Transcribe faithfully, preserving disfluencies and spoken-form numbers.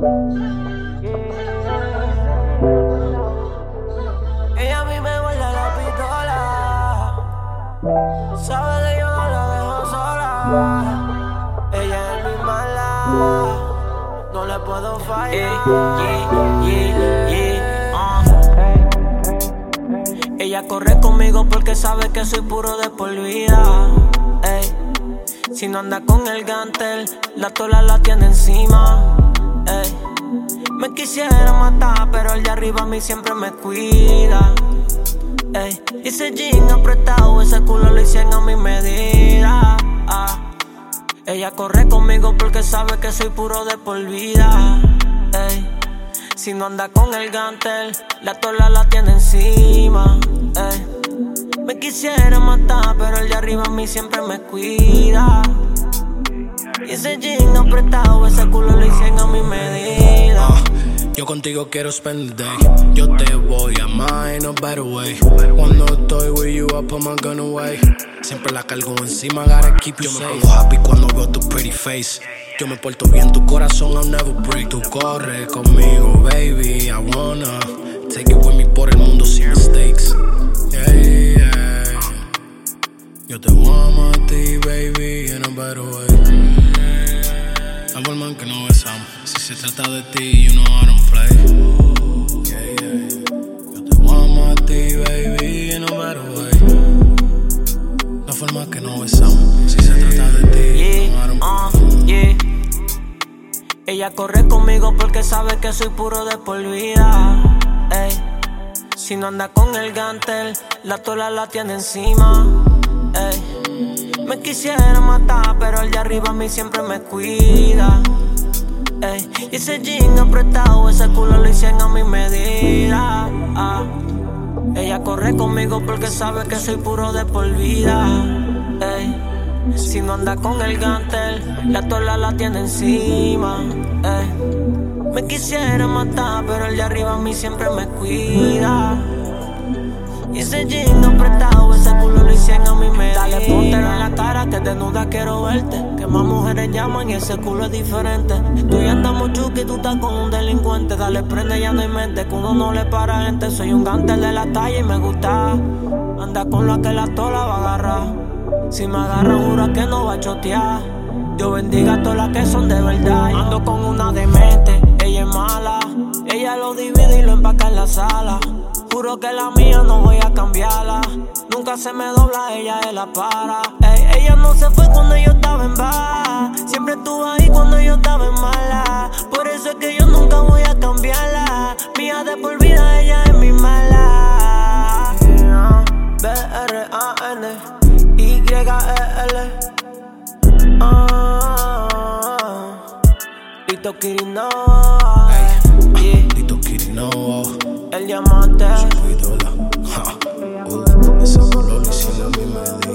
Ella a mí me guarda la pistola, sabe que yo no la dejo sola. Ella es mi mala, no le puedo fallar. Yeah, yeah, yeah, yeah. Uh. Ella corre conmigo porque sabe que soy puro de por vida. Ey. Si no anda con el gantel, la tola la tiene encima. Ey. Me quisiera matar, pero el de arriba a mí siempre me cuida. Ey. Y ese jean apretado, ese culo lo hicieron a mi medida. Ah. Ella corre conmigo porque sabe que soy puro de por vida. Ey. Si no anda con el gantel, la tola la tiene encima. Ey. Me quisiera matar, pero el de arriba a mí siempre me cuida. Y ese jean apretado, ese culo lo hicieron a mi medida. uh, Yo contigo quiero spend the day. Yo te voy a amar in a better way. Cuando estoy with you, I put my gun away. Siempre la cargo encima, gotta keep you safe. Yo me pongo happy cuando veo tu pretty face. Yo me porto bien, tu corazón I'll never break. Tú corre conmigo, baby, I wanna take it with me por el mundo sin mistakes. Yeah, yeah. Yo te amo a ti, baby, in a better way. La forma en que nos besamos, si se trata de ti, you know I don't play. Yeah, yeah, yeah. Yo te amo a ti, baby, in a better way. La forma en que nos besamos, si se trata de ti, yeah, you know I don't uh, yeah. Ella corre conmigo porque sabe que soy puro de por vida. Ey. Si no anda con el gantel, la tola la tiene encima. Ey. Me quisiera matar, pero el de arriba a mí siempre me cuida. Ey. Y ese jean apretado, ese culo lo hicieron a mi medida. Ah. Ella corre conmigo porque sabe que soy puro de por vida. Ey. Si no anda con el gantel, la tola la tiene encima. Ey. Me quisiera matar, pero el de arriba a mí siempre me cuida. Y ese jean apretado, ese culo lo hicieron a mi medida. Dale, póntelo en la cara que desnuda quiero verte. Que más mujeres llaman y ese culo es diferente. Tú ya andas muy chuki y tú estás con un delincuente. Dale, prende, ya no hay mente, que uno no le para gente. Soy un gantel de la talla y me gusta. Anda con la que la tola va a agarrar. Si me agarra, jura que no va a chotear. Yo bendiga a todas las que son de verdad. Ando con una demente, ella es mala. Ella lo divide y lo empaca en la sala. Juro que la mía no voy a cambiarla. Nunca se me dobla, ella es la para. Ey, ella no se fue cuando yo estaba en baja. Siempre estuvo ahí cuando yo estaba en mala. Por eso es que yo nunca voy a cambiarla. Mía de por vida, ella es mi mala. B R A N Y E L. Ah, Lito Kirinoa. Hey, Lito Kirinoa. El diamante. Su ídola. Ja. Uh, ese color lo hicieron a mi medida.